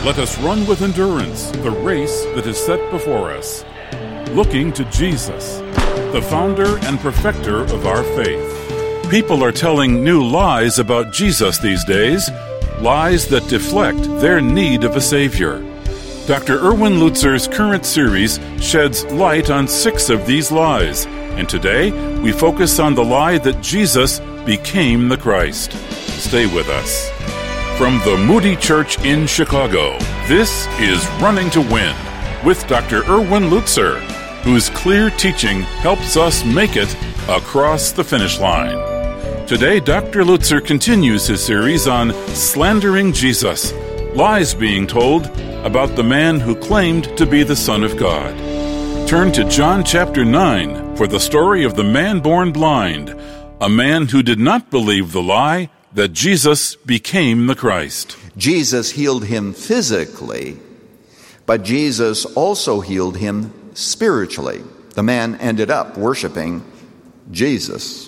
Let us run with endurance the race that is set before us, looking to Jesus, the founder and perfecter of our faith. People are telling new lies about Jesus these days, lies that deflect their need of a Savior. Dr. Erwin Lutzer's current series sheds light on 6 of these lies, and today we focus on the lie that Jesus became the Christ. Stay with us. From the Moody Church in Chicago, this is Running to Win with Dr. Erwin Lutzer, whose clear teaching helps us make it across the finish line. Today, Dr. Lutzer continues his series on slandering Jesus, lies being told about the man who claimed to be the Son of God. Turn to John chapter 9 for the story of the man born blind, a man who did not believe the lie that Jesus became the Christ. Jesus healed him physically, but Jesus also healed him spiritually. The man ended up worshiping Jesus.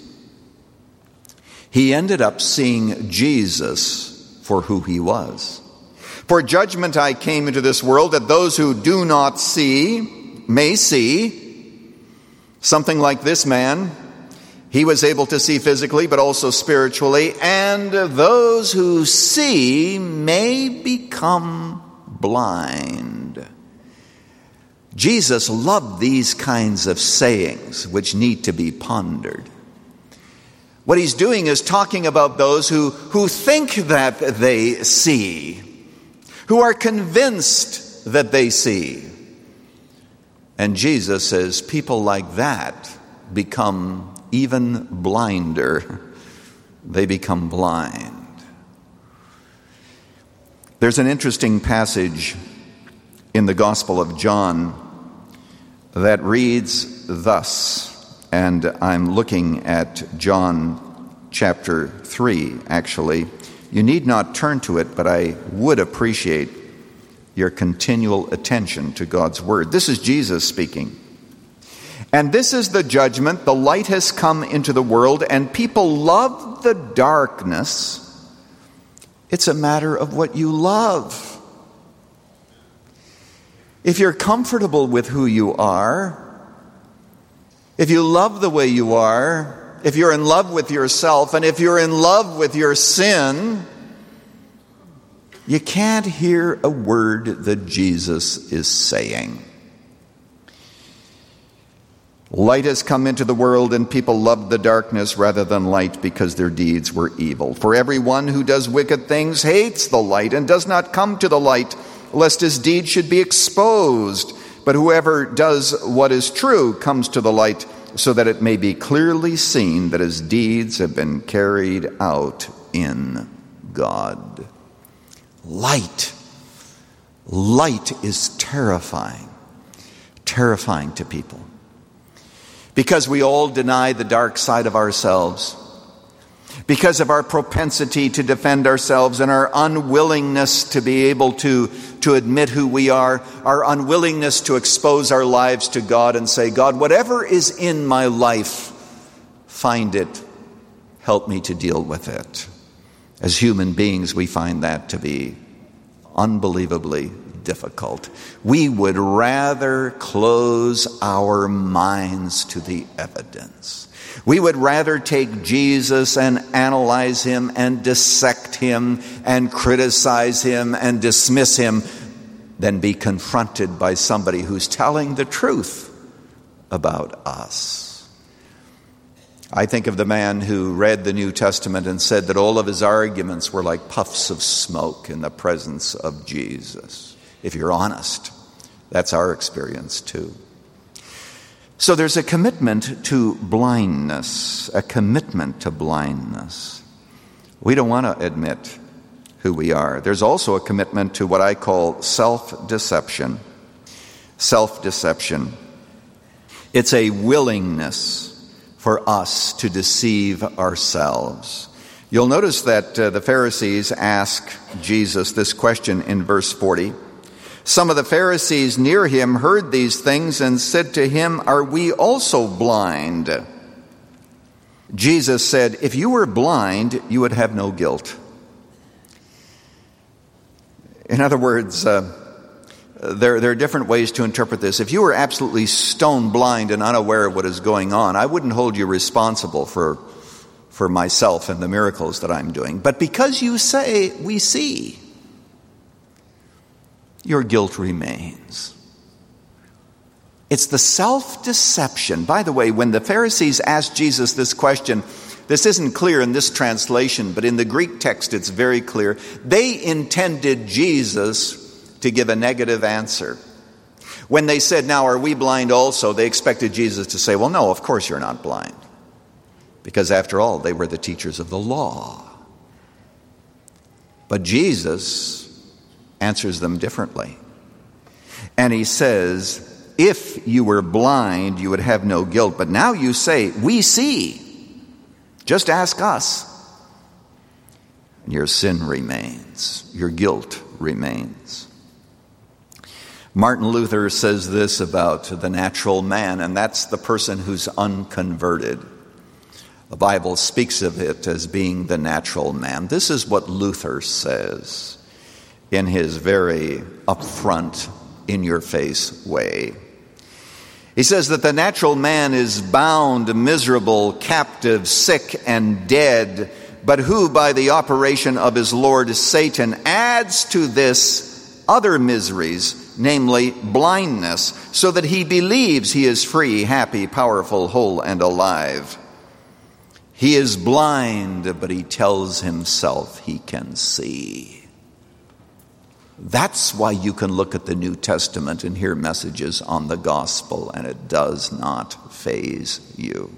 He ended up seeing Jesus for who he was. For judgment I came into this world, that those who do not see may see. Something like this man, he was able to see physically, but also spiritually, and those who see may become blind. Jesus loved these kinds of sayings, which need to be pondered. What he's doing is talking about those who think that they see, who are convinced that they see. And Jesus says people like that become even blinder. They become blind. There's an interesting passage in the Gospel of John that reads thus, and I'm looking at John chapter 3, actually. You need not turn to it, but I would appreciate your continual attention to God's Word. This is Jesus speaking. And this is the judgment. The light has come into the world, and people love the darkness. It's a matter of what you love. If you're comfortable with who you are, if you love the way you are, if you're in love with yourself, and if you're in love with your sin, you can't hear a word that Jesus is saying. Light has come into the world, and people loved the darkness rather than light because their deeds were evil. For everyone who does wicked things hates the light and does not come to the light, lest his deeds should be exposed. But whoever does what is true comes to the light, so that it may be clearly seen that his deeds have been carried out in God. Light. Light is terrifying. Terrifying to people. Because we all deny the dark side of ourselves. Because of our propensity to defend ourselves and our unwillingness to be able to admit who we are, our unwillingness to expose our lives to God and say, God, whatever is in my life, find it, help me to deal with it. As human beings, we find that to be unbelievably difficult. We would rather close our minds to the evidence. We would rather take Jesus and analyze him and dissect him and criticize him and dismiss him than be confronted by somebody who's telling the truth about us. I think of the man who read the New Testament and said that all of his arguments were like puffs of smoke in the presence of Jesus. If you're honest, that's our experience too. So there's a commitment to blindness, a commitment to blindness. We don't want to admit who we are. There's also a commitment to what I call self-deception. Self-deception. It's a willingness for us to deceive ourselves. You'll notice that the Pharisees ask Jesus this question in verse 40. Some of the Pharisees near him heard these things and said to him, "Are we also blind?" Jesus said, "If you were blind, you would have no guilt." In other words, there are different ways to interpret this. If you were absolutely stone blind and unaware of what is going on, I wouldn't hold you responsible for myself and the miracles that I'm doing. But because you say, we see, your guilt remains. It's the self-deception. By the way, when the Pharisees asked Jesus this question, this isn't clear in this translation, but in the Greek text it's very clear. They intended Jesus to give a negative answer. When they said, now are we blind also, they expected Jesus to say, well, no, of course you're not blind. Because after all, they were the teachers of the law. But Jesus answers them differently. And he says, if you were blind, you would have no guilt. But now you say, we see. Just ask us. And your sin remains. Your guilt remains. Martin Luther says this about the natural man, and that's the person who's unconverted. The Bible speaks of it as being the natural man. This is what Luther says in his very upfront, in-your-face way. He says that the natural man is bound, miserable, captive, sick, and dead, but who by the operation of his Lord Satan adds to this other miseries, namely blindness, so that he believes he is free, happy, powerful, whole, and alive. He is blind, but he tells himself he can see. That's why you can look at the New Testament and hear messages on the gospel, and it does not faze you.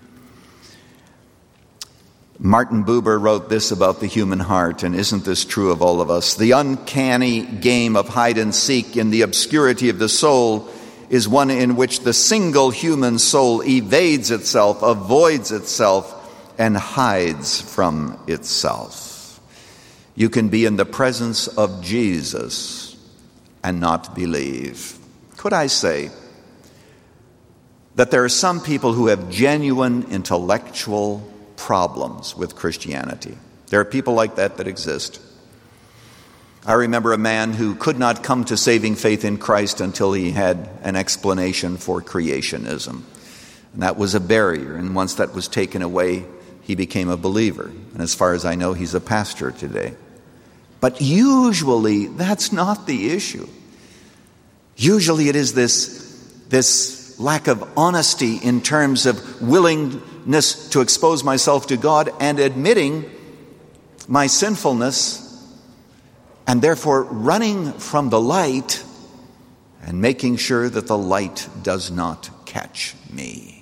Martin Buber wrote this about the human heart, and isn't this true of all of us? The uncanny game of hide and seek in the obscurity of the soul is one in which the single human soul evades itself, avoids itself, and hides from itself. You can be in the presence of Jesus and not believe. Could I say that there are some people who have genuine intellectual problems with Christianity? There are people like that exist. I remember a man who could not come to saving faith in Christ until he had an explanation for creationism. And that was a barrier, and once that was taken away, he became a believer. And as far as I know, he's a pastor today. But usually, that's not the issue. Usually it is this lack of honesty in terms of willingness to expose myself to God and admitting my sinfulness, and therefore running from the light and making sure that the light does not catch me.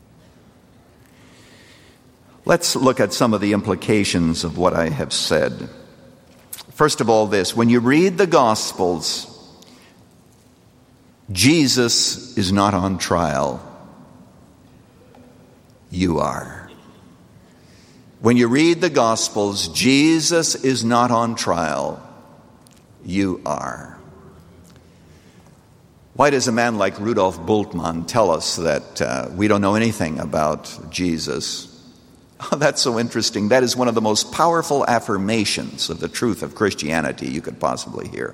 Let's look at some of the implications of what I have said. First of all, this: when you read the Gospels, Jesus is not on trial. You are. When you read the Gospels, Jesus is not on trial. You are. Why does a man like Rudolf Bultmann tell us that we don't know anything about Jesus? Oh, that's so interesting. That is one of the most powerful affirmations of the truth of Christianity you could possibly hear.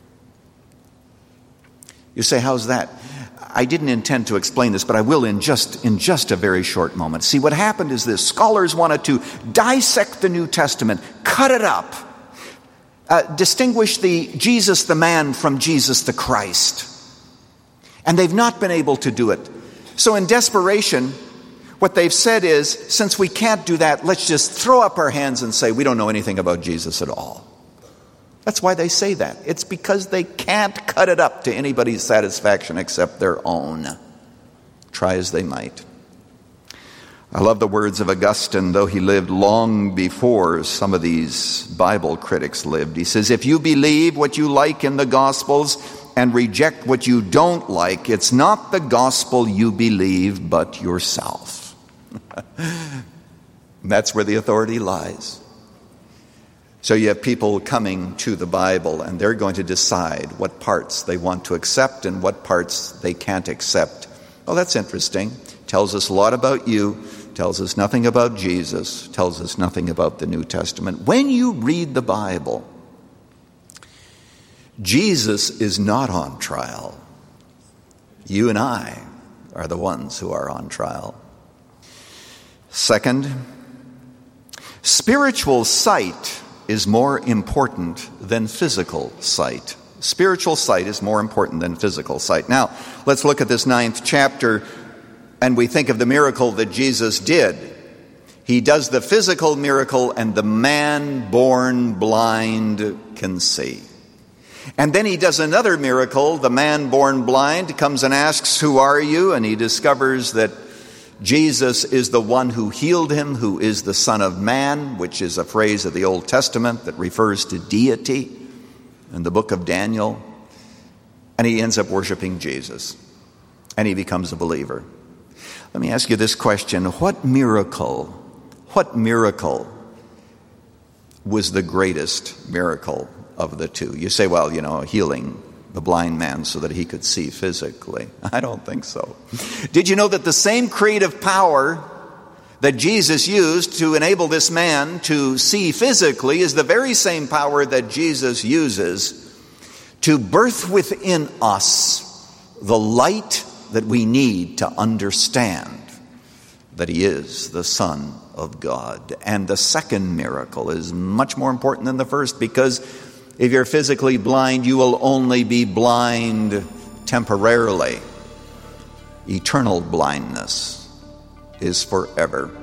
You say, how's that? I didn't intend to explain this, but I will in just a very short moment. See, what happened is this: scholars wanted to dissect the New Testament, cut it up, distinguish the Jesus the man from Jesus the Christ. And they've not been able to do it. So in desperation, what they've said is, since we can't do that, let's just throw up our hands and say we don't know anything about Jesus at all. That's why they say that. It's because they can't cut it up to anybody's satisfaction except their own, try as they might. I love the words of Augustine, though he lived long before some of these Bible critics lived. He says, if you believe what you like in the Gospels and reject what you don't like, it's not the gospel you believe, but yourself. That's where the authority lies. So you have people coming to the Bible, and they're going to decide what parts they want to accept and what parts they can't accept. Oh, that's interesting. Tells us a lot about you, tells us nothing about Jesus, tells us nothing about the New Testament. When you read the Bible, Jesus is not on trial. You and I are the ones who are on trial. Second, spiritual sight is more important than physical sight. Spiritual sight is more important than physical sight. Now, let's look at this 9th chapter, and we think of the miracle that Jesus did. He does the physical miracle, and the man born blind can see. And then he does another miracle. The man born blind comes and asks, "Who are you?" And he discovers that Jesus is the one who healed him, who is the Son of Man, which is a phrase of the Old Testament that refers to deity in the book of Daniel. And he ends up worshiping Jesus, and he becomes a believer. Let me ask you this question. What miracle was the greatest miracle of the two? You say, well, healing the blind man so that he could see physically. I don't think so. Did you know that the same creative power that Jesus used to enable this man to see physically is the very same power that Jesus uses to birth within us the light that we need to understand that he is the Son of God? And the second miracle is much more important than the first, because if you're physically blind, you will only be blind temporarily. Eternal blindness is forever.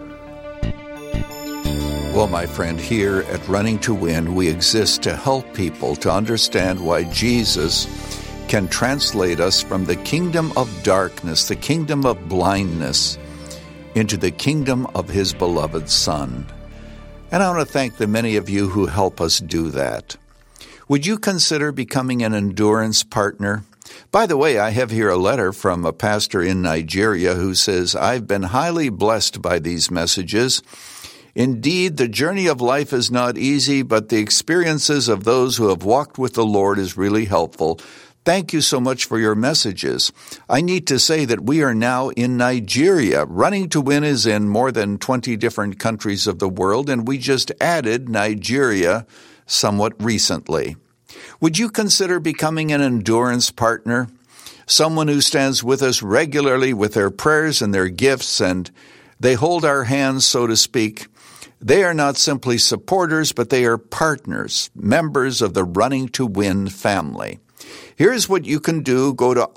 Well, my friend, here at Running to Win, we exist to help people to understand why Jesus can translate us from the kingdom of darkness, the kingdom of blindness, into the kingdom of his beloved Son. And I want to thank the many of you who help us do that. Would you consider becoming an endurance partner? By the way, I have here a letter from a pastor in Nigeria who says, "I've been highly blessed by these messages. Indeed, the journey of life is not easy, but the experiences of those who have walked with the Lord is really helpful. Thank you so much for your messages. I need to say that we are now in Nigeria. Running to Win is in more than 20 different countries of the world, and we just added Nigeria somewhat recently. Would you consider becoming an endurance partner? Someone who stands with us regularly with their prayers and their gifts, and they hold our hands, so to speak. They are not simply supporters, but they are partners, members of the Running to Win family. Here's what you can do. Go to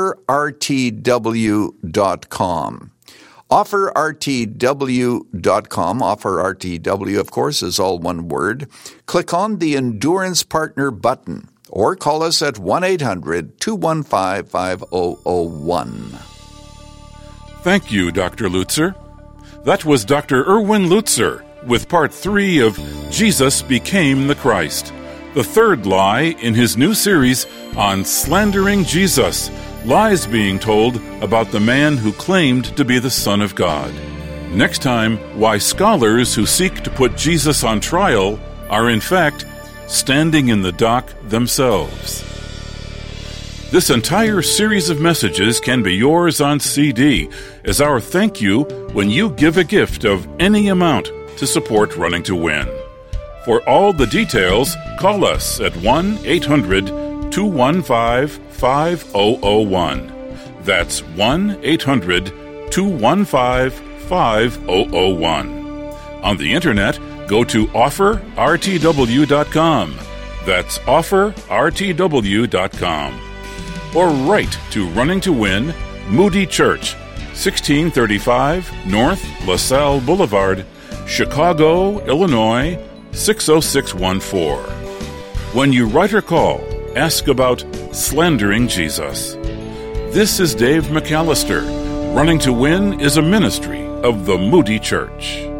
OfferRTW.com. OfferRTW.com. OfferRTW, of course, is all one word. Click on the Endurance Partner button or call us at 1-800-215-5001. Thank you, Dr. Lutzer. That was Dr. Erwin Lutzer with Part 3 of Jesus Became the Christ, the third lie in his new series on slandering Jesus, lies being told about the man who claimed to be the Son of God. Next time, why scholars who seek to put Jesus on trial are in fact standing in the dock themselves. This entire series of messages can be yours on CD as our thank you when you give a gift of any amount to support Running to Win. For all the details, call us at 1-800-215-5001. That's 1-800-215-5001. On the internet, go to OfferRTW.com. That's OfferRTW.com. Or write to Running to Win, Moody Church, 1635 North LaSalle Boulevard, Chicago, Illinois, 60614. When you write or call, ask about slandering Jesus. This is Dave McAllister. Running to Win is a ministry of the Moody Church.